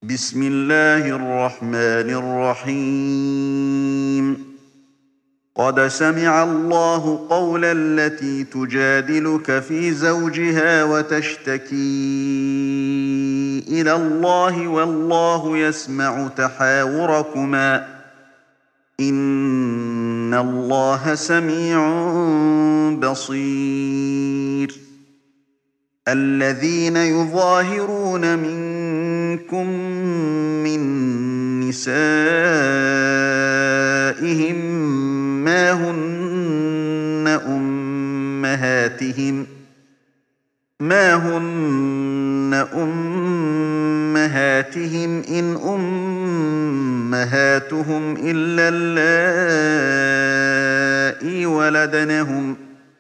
بسم الله الرحمن الرحيم. قد سمع الله قول التي تجادلك في زوجها وتشتكي إلى الله والله يسمع تحاوركما إن الله سميع بصير. الذين يظاهرون منكم من نسائهم ما هن أمهاتهم إن أمهاتهم إلا اللائي ولدنهم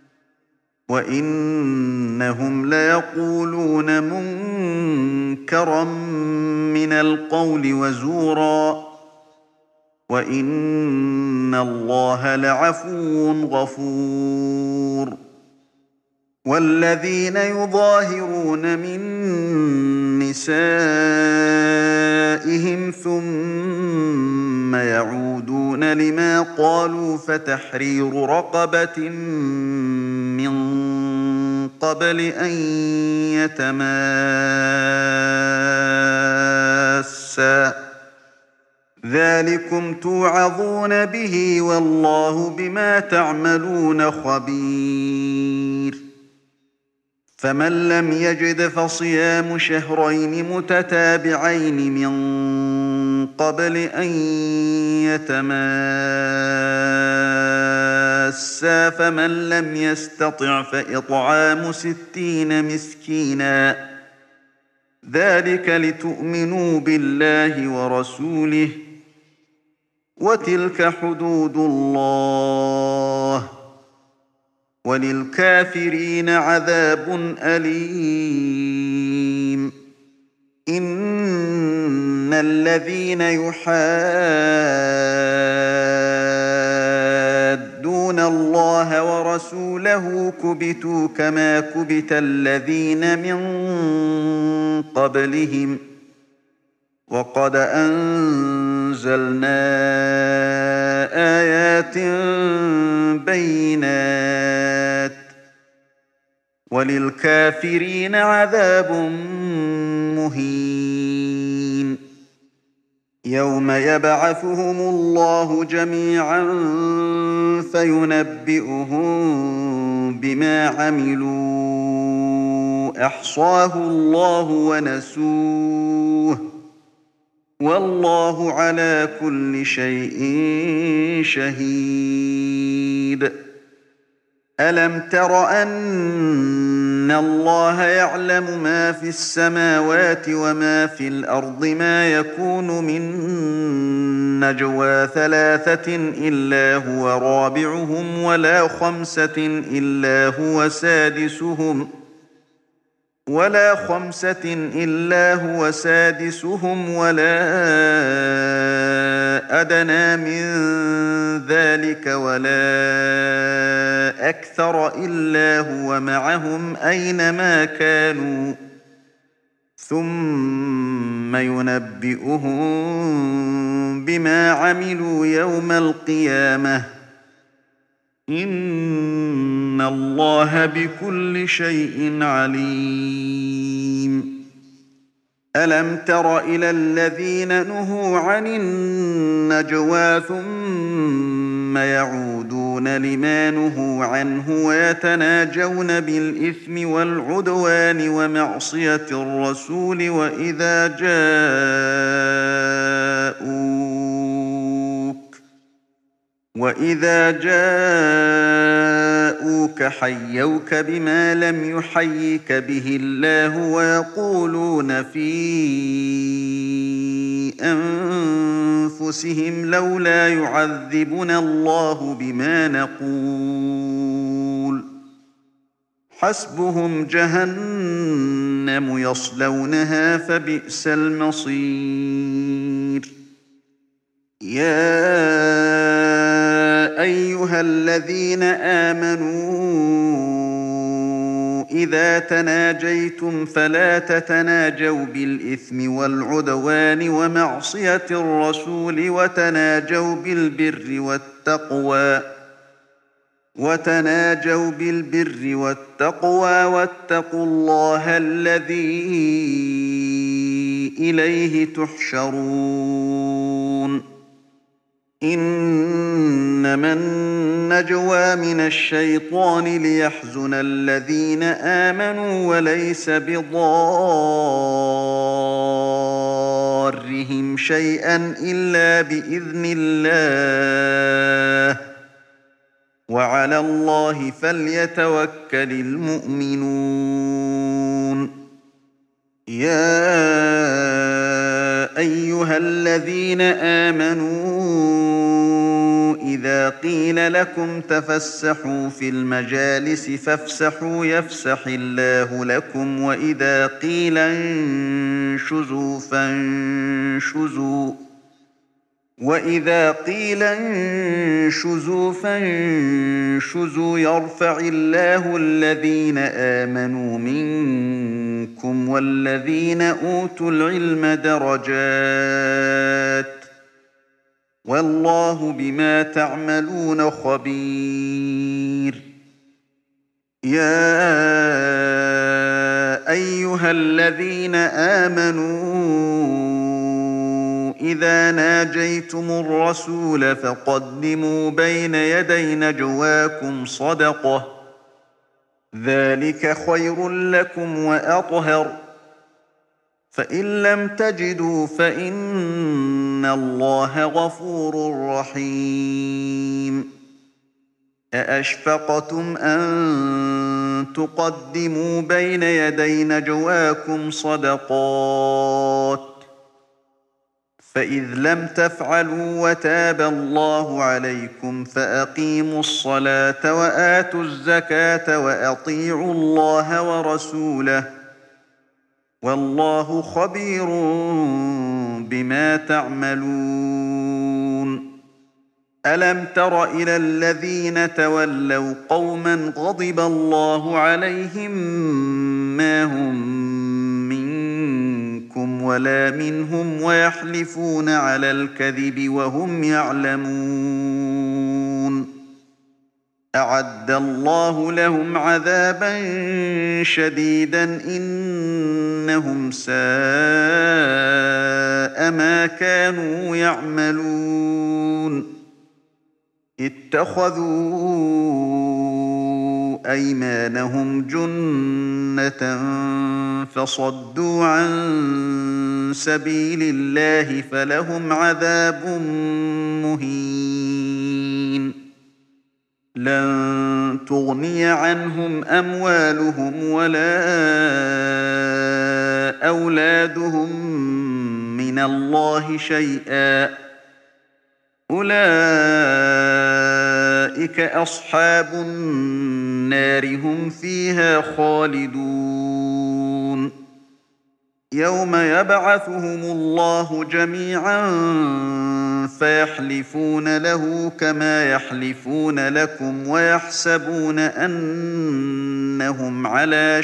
وإنهم ليقولون منكرا من القول وزورا وإن الله لعفو غفور. والذين يظاهرون من نسائهم ثم يعودون لما قالوا فتحرير رقبة من قبل أن يتماسا ذلكم توعظون به والله بما تعملون خبير. فمن لم يجد فصيام شهرين متتابعين من قبل أن يتماسا فمن لم يستطع فإطعام 60 مسكينا ذلك لتؤمنوا بالله ورسوله وتلك حدود الله وللكافرين عذاب أليم. إن الذين يحادون الله ورسوله كبتوا كما كبت الذين من قبلهم وقد أنزلنا آيات بينات وللكافرين عذاب مهين. يوم يبعثهم الله جميعا فينبئهم بما عملوا أحصاه الله ونسوه والله على كل شيء شهيد. ألم تر أن الله يعلم ما في السماوات وما في الأرض ما يكون من نجوى 3 إلا هو رابعهم ولا 5 إلا هو سادسهم ولا أدنى من ذلك ولا أكثر إلا هو معهم أينما كانوا ثم ينبئهم بما عملوا يوم القيامة إن الله بكل شيء عليم. ألم تر إلى الذين نهوا عن النجوى ثم يعودون لما نهوا عنه ويتناجون بالإثم والعدوان ومعصية الرسول وإذا جاءوك حيوك بما لم يحيك به الله ويقولون في أنفسهم لولا يعذبنا الله بما نقول حسبهم جهنم يصلونها فبئس المصير. يا أيها الذين آمنوا إذا تناجيتم فلا تتناجوا بالإثم والعدوان ومعصية الرسول وتناجوا بالبر والتقوى واتقوا الله الذي إليه تحشرون إنما النجوى من الشيطان ليحزن الذين آمنوا وليس بضارهم شيئا إلا بإذن الله وعلى الله فليتوكل المؤمنون يا أيها الذين آمنوا إذا قيل لكم تفسحوا في المجالس فافسحوا يفسح الله لكم وإذا قيل انشزوا فانشزوا يرفع الله الذين آمنوا منكم والذين أوتوا العلم درجات والله بما تعملون خبير يا أيها الذين آمنوا إذا ناجيتم الرسول فقدموا بين يدي نجواكم صدقة ذلك خير لكم وأطهر فإن لم تجدوا فإن الله غفور رحيم أأشفقتم أن تقدموا بين يدي نجواكم صدقات فإذ لم تفعلوا وتاب الله عليكم فأقيموا الصلاة وآتوا الزكاة وأطيعوا الله ورسوله والله خبير بما تعملون ألم تر إلى الذين تولوا قوما غضب الله عليهم ما هم منكم ولا منهم ويحلفون على الكذب وهم يعلمون أعد الله لهم عذابا شديدا إنهم ساء ما كانوا يعملون اتخذوا أيمانهم جنة فصدوا عن سبيل الله فلهم عذاب مهين لن تغني عنهم أموالهم ولا أولادهم من الله شيئا أولئك أصحاب النار هم فيها خالدون يوم يبعثهم الله جميعا فيحلفون له كما يحلفون لكم ويحسبون أنهم على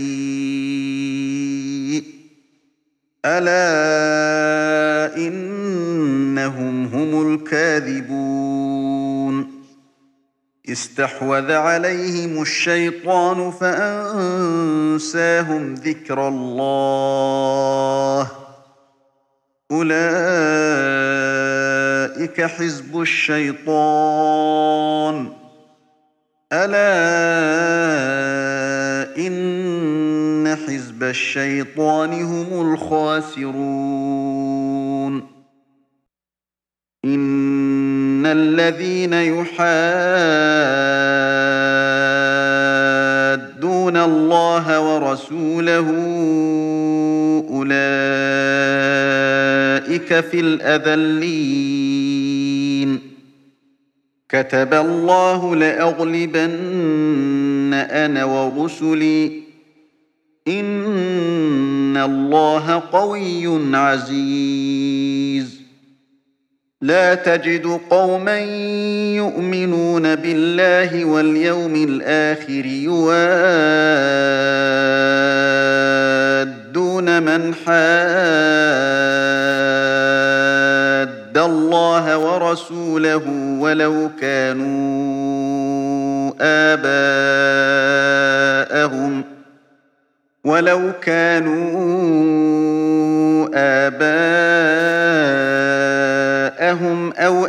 شيء ألا إنهم هم الكاذبون استحوذ عليهم الشيطان فأنساهم ذكر الله أولئك حزب الشيطان ألا إن حزب الشيطان هم الخاسرون إن الذين يحادون الله ورسوله أولئك في الأذلين كتب الله لأغلبن أنا ورسلي إن الله قوي عزيز لا تجد قوما يؤمنون بالله واليوم الآخر يوادون من حاد الله ورسوله ولو كانوا آباءهم أو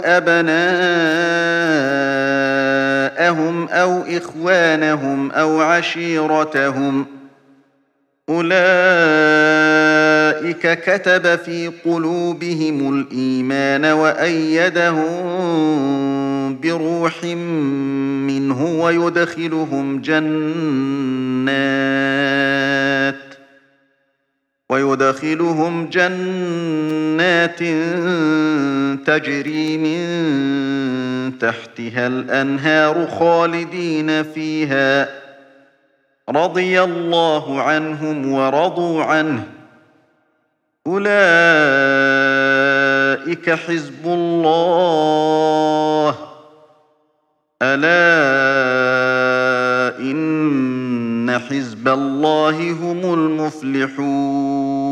أبناءهم أو إخوانهم أو عشيرتهم أولئك كتب في قلوبهم الإيمان وأيدهم بروح منه ويدخلهم جنات تجري من تحتها الأنهار خالدين فيها رضي الله عنهم ورضوا عنه أولئك حزب الله ألا إن حزب الله هم المفلحون